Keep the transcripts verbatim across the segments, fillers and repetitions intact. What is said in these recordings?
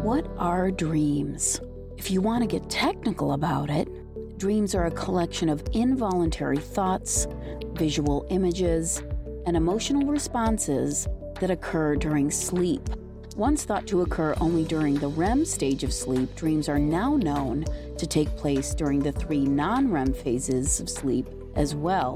What are dreams? If you want to get technical about it, dreams are a collection of involuntary thoughts, visual images, and emotional responses that occur during sleep. Once thought to occur only during the R E M stage of sleep, dreams are now known to take place during the three non-R E M phases of sleep as well.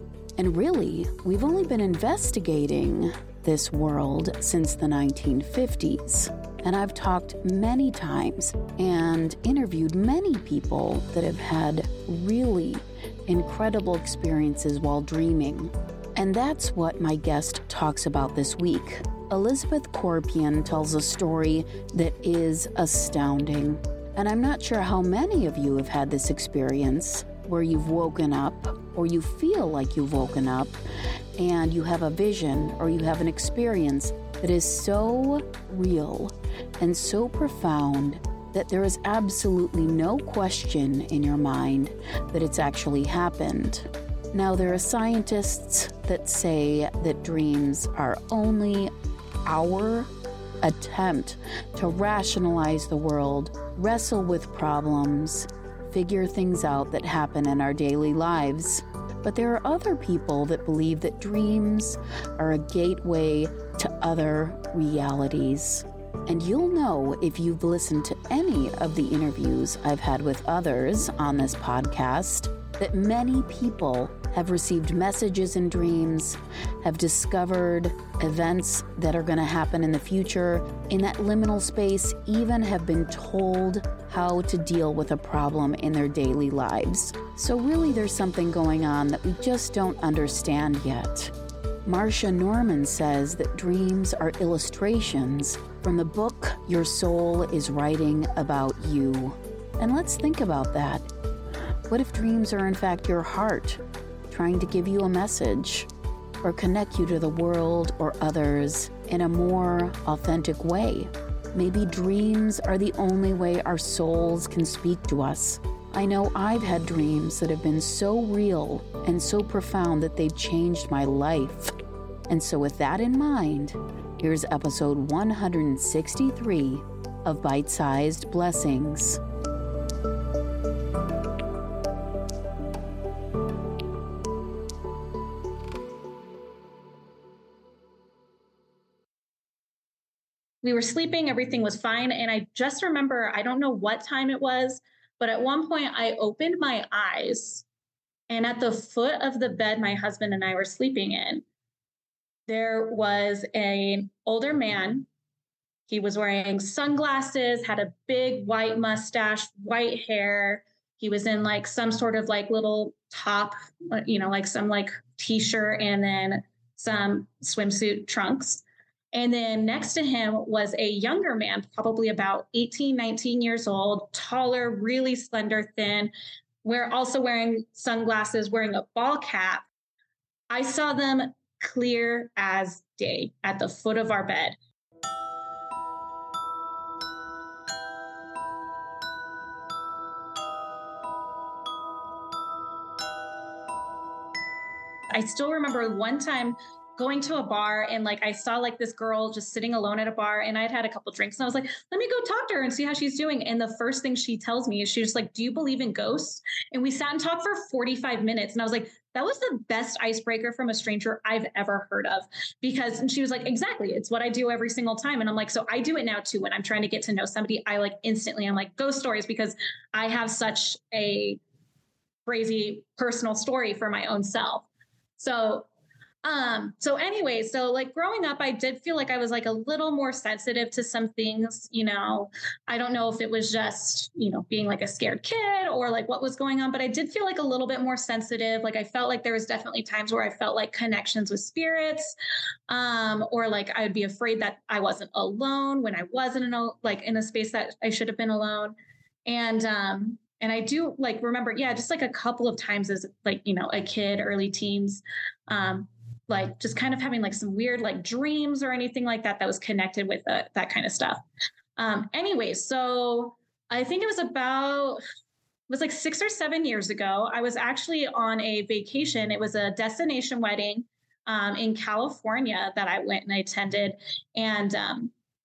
And really, we've only been investigating this world since the nineteen fifties. And I've talked many times and interviewed many people that have had really incredible experiences while dreaming. And that's what my guest talks about this week. Elizabeth Korpian tells a story that is astounding. And I'm not sure how many of you have had this experience where you've woken up or you feel like you've woken up and you have a vision or you have an experience that is so real and so profound that there is absolutely no question in your mind that it's actually happened. Now, there are scientists that say that dreams are only our attempt to rationalize the world, wrestle with problems, figure things out that happen in our daily lives. But there are other people that believe that dreams are a gateway to other realities. And you'll know if you've listened to any of the interviews I've had with others on this podcast that many people have received messages in dreams, have discovered events that are going to happen in the future in that liminal space, even have been told how to deal with a problem in their daily lives. So really there's something going on that we just don't understand yet. Marsha Norman says that dreams are illustrations from the book your soul is writing about you. And let's think about that. What if dreams are in fact your heart trying to give you a message or connect you to the world or others in a more authentic way? Maybe dreams are the only way our souls can speak to us. I know I've had dreams that have been so real and so profound that they've changed my life. And so with that in mind, here's episode one hundred sixty-three of Bite-Sized Blessings. We were sleeping, everything was fine. And I just remember, I don't know what time it was, but at one point I opened my eyes, and at the foot of the bed my husband and I were sleeping in, there was an older man. He was wearing sunglasses, had a big white mustache, white hair. He was in like some sort of like little top, you know, like some like t-shirt and then some swimsuit trunks. And then next to him was a younger man, probably about eighteen, nineteen years old, taller, really slender, thin. We're also wearing sunglasses, wearing a ball cap. I saw them clear as day at the foot of our bed. I still remember one time going to a bar and like I saw like this girl just sitting alone at a bar, and I'd had a couple drinks and I was like, let me go talk to her and see how she's doing. And the first thing she tells me is she's like, do you believe in ghosts? And we sat and talked for forty-five minutes. And I was like, that was the best icebreaker from a stranger I've ever heard of. Because, and she was like, exactly, it's what I do every single time. And I'm like, so I do it now too. When I'm trying to get to know somebody, I like instantly, I'm like, ghost stories, because I have such a crazy personal story for my own self. So Um, so anyway, so like growing up, I did feel like I was like a little more sensitive to some things, you know. I don't know if it was just, you know, being like a scared kid or like what was going on, but I did feel like a little bit more sensitive. Like I felt like there was definitely times where I felt like connections with spirits, um, or like I'd be afraid that I wasn't alone when I wasn't in a, like in a space that I should have been alone. And, um, and I do like remember, yeah, just like a couple of times as like, you know, a kid, early teens, um, like just kind of having like some weird like dreams or anything like that that was connected with uh, that kind of stuff. Um, anyway, so I think it was about, it was like six or seven years ago. I was actually on a vacation. It was a destination wedding um, in California that I went and I attended. And um,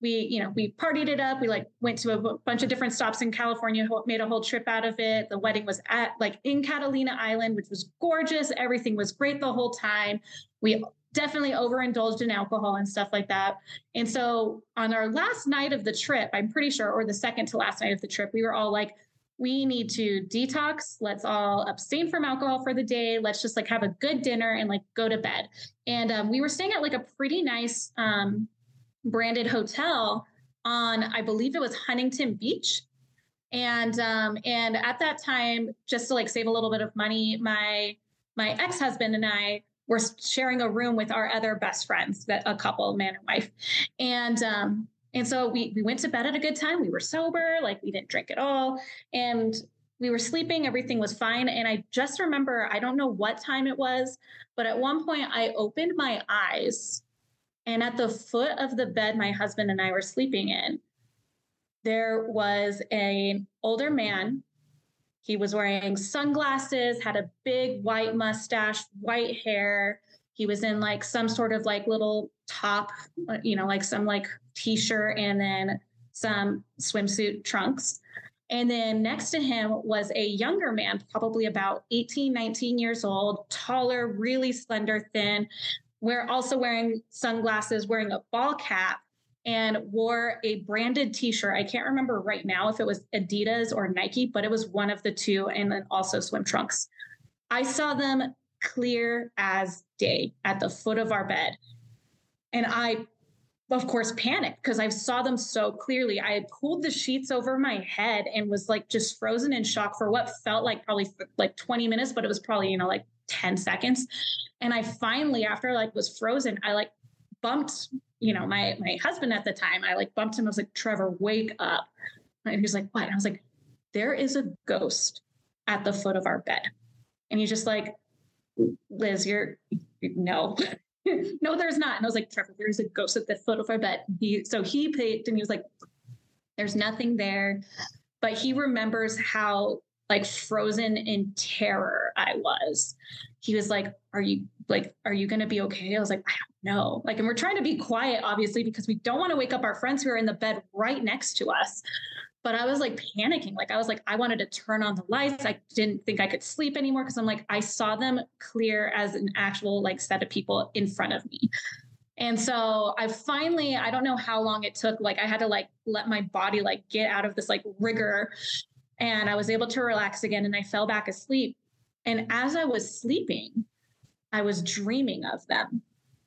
we, you know, we partied it up. We like went to a b- bunch of different stops in California, ho- made a whole trip out of it. The wedding was at like in Catalina Island, which was gorgeous. Everything was great the whole time. We definitely overindulged in alcohol and stuff like that. And so on our last night of the trip, I'm pretty sure, or the second to last night of the trip, we were all like, we need to detox. Let's all abstain from alcohol for the day. Let's just like have a good dinner and like go to bed. And um, we were staying at like a pretty nice, um, branded hotel on, I believe it was Huntington Beach. And, um, and at that time, just to like save a little bit of money, my, my ex-husband and I were sharing a room with our other best friends, that a couple, man and wife. And, um, and so we, we went to bed at a good time. We were sober, like we didn't drink at all. And we were sleeping, everything was fine. And I just remember, I don't know what time it was, but at one point I opened my eyes, and at the foot of the bed my husband and I were sleeping in, there was an older man. He was wearing sunglasses, had a big white mustache, white hair. He was in like some sort of like little top, you know, like some like t-shirt and then some swimsuit trunks. And then next to him was a younger man, probably about eighteen, nineteen years old, taller, really slender, thin. We're also wearing sunglasses, wearing a ball cap, and wore a branded t-shirt. I can't remember right now if it was Adidas or Nike, but it was one of the two, and then also swim trunks. I saw them clear as day at the foot of our bed. And I, of course, panicked because I saw them so clearly. I had pulled the sheets over my head and was like just frozen in shock for what felt like probably like twenty minutes, but it was probably, you know, like ten seconds. And I finally, after like was frozen, I like bumped, you know, my, my husband at the time. I like bumped him. I was like, Trevor, wake up. And he was like, what? And I was like, there is a ghost at the foot of our bed. And he's just like, Liz, you're, no, no, there's not. And I was like, Trevor, there's a ghost at the foot of our bed. He, so he picked and he was like, there's nothing there. But he remembers how like frozen in terror I was. He was like, are you like, are you going to be okay? I was like, I don't know. Like, and we're trying to be quiet, obviously, because we don't want to wake up our friends who are in the bed right next to us. But I was like panicking. Like, I was like, I wanted to turn on the lights. I didn't think I could sleep anymore because I'm like, I saw them clear as an actual like set of people in front of me. And so I finally, I don't know how long it took. Like I had to like let my body like get out of this like rigor, and I was able to relax again, and I fell back asleep. And as I was sleeping, I was dreaming of them.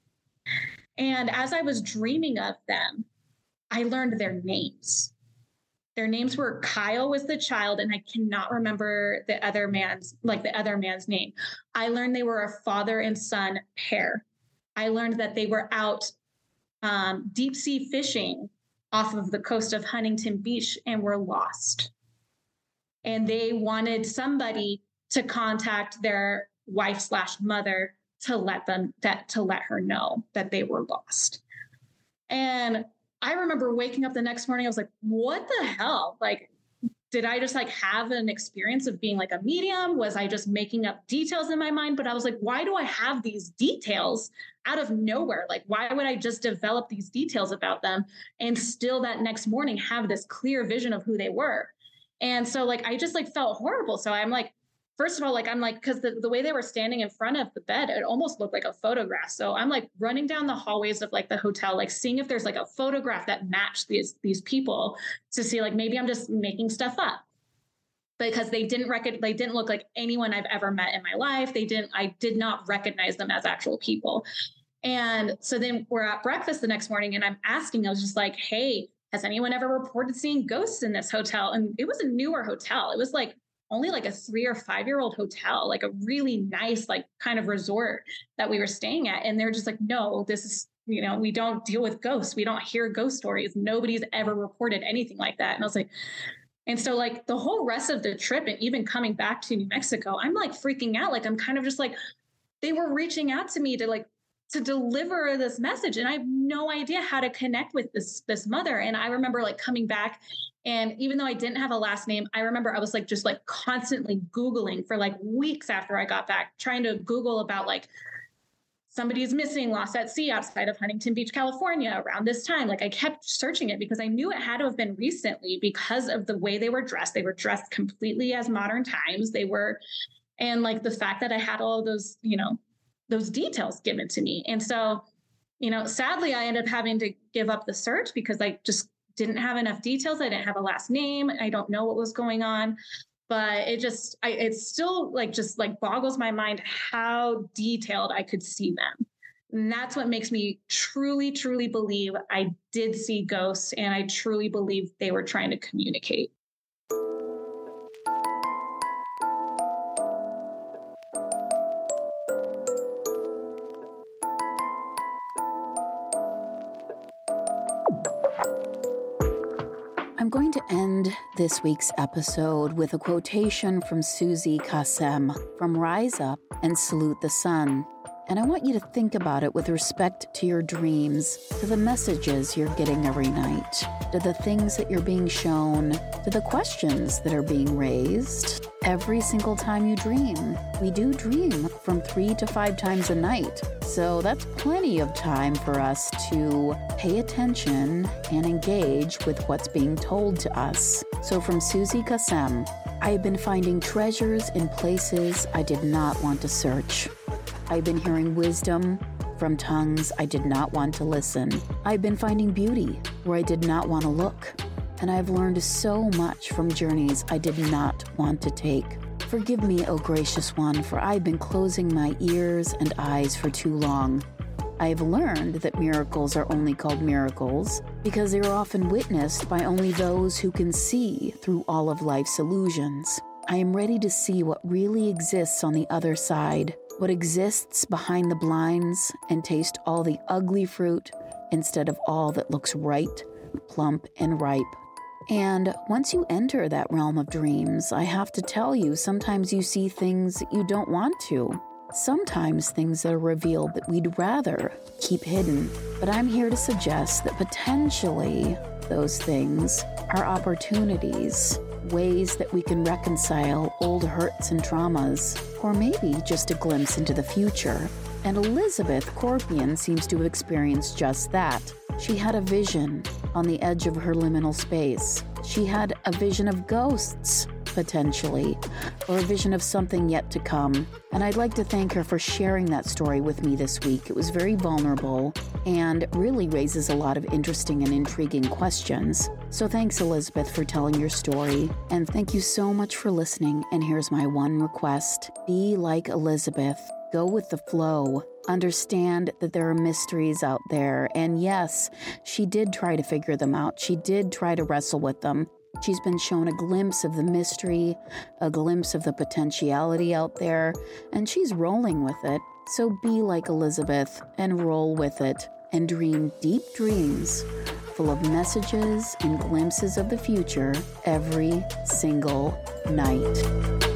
And as I was dreaming of them, I learned their names. Their names were Kyle was the child, and I cannot remember the other man's, like the other man's name. I learned they were a father and son pair. I learned that they were out um, deep sea fishing off of the coast of Huntington Beach and were lost. And they wanted somebody to contact their wife slash mother to let them that to let her know that they were lost. And I remember waking up the next morning, I was like, what the hell? Like, did I just like have an experience of being like a medium? Was I just making up details in my mind? But I was like, why do I have these details out of nowhere? Like, why would I just develop these details about them and still that next morning have this clear vision of who they were? And so like, I just like felt horrible. So I'm like, first of all, like, I'm like, cause the, the way they were standing in front of the bed, it almost looked like a photograph. So I'm like running down the hallways of like the hotel, like seeing if there's like a photograph that matched these, these people to see like, maybe I'm just making stuff up, because they didn't recognize, they didn't look like anyone I've ever met in my life. They didn't, I did not recognize them as actual people. And so then we're at breakfast the next morning and I'm asking, I was just like, hey, has anyone ever reported seeing ghosts in this hotel? And it was a newer hotel. It was like only like a three or five year old hotel, like a really nice, like kind of resort that we were staying at. And they're just like, no, this is, you know, we don't deal with ghosts. We don't hear ghost stories. Nobody's ever reported anything like that. And I was like, and so like the whole rest of the trip and even coming back to New Mexico, I'm like freaking out. Like, I'm kind of just like, they were reaching out to me to like, to deliver this message. And I have no idea how to connect with this, this mother. And I remember like coming back, and even though I didn't have a last name, I remember I was like, just like constantly Googling for like weeks after I got back, trying to Google about like somebody is missing, lost at sea outside of Huntington Beach, California around this time. Like I kept searching it because I knew it had to have been recently because of the way they were dressed. They were dressed completely as modern times. They were, and like the fact that I had all of those, you know, those details given to me. And so, you know, sadly, I ended up having to give up the search because I just didn't have enough details. I didn't have a last name. I don't know what was going on. But it just, I, it still like, just like boggles my mind how detailed I could see them. And that's what makes me truly, truly believe I did see ghosts, and I truly believe they were trying to communicate. I'm going to end this week's episode with a quotation from Susie Kassem from Rise Up and Salute the Sun. And I want you to think about it with respect to your dreams, to the messages you're getting every night, to the things that you're being shown, to the questions that are being raised. Every single time you dream, we do dream from three to five times a night. So that's plenty of time for us to pay attention and engage with what's being told to us. So from Susie Kassem, I've been finding treasures in places I did not want to search. I've been hearing wisdom from tongues I did not want to listen. I've been finding beauty where I did not want to look. And I've learned so much from journeys I did not want to take. Forgive me, O gracious one, for I've been closing my ears and eyes for too long. I have learned that miracles are only called miracles because they are often witnessed by only those who can see through all of life's illusions. I am ready to see what really exists on the other side, what exists behind the blinds, and taste all the ugly fruit instead of all that looks right, plump, and ripe. And once you enter that realm of dreams, I have to tell you, sometimes you see things that you don't want to. Sometimes things that are revealed that we'd rather keep hidden. But I'm here to suggest that potentially those things are opportunities, ways that we can reconcile old hurts and traumas, or maybe just a glimpse into the future. And Elizabeth Corpian seems to have experienced just that. She had a vision on the edge of her liminal space. She had a vision of ghosts, potentially, or a vision of something yet to come. And I'd like to thank her for sharing that story with me this week. It was very vulnerable and really raises a lot of interesting and intriguing questions. So thanks, Elizabeth, for telling your story. And thank you so much for listening. And here's my one request. Be like Elizabeth. Go with the flow. Understand that there are mysteries out there. And yes, she did try to figure them out. She did try to wrestle with them. She's been shown a glimpse of the mystery, a glimpse of the potentiality out there, and she's rolling with it. So be like Elizabeth and roll with it and dream deep dreams full of messages and glimpses of the future every single night.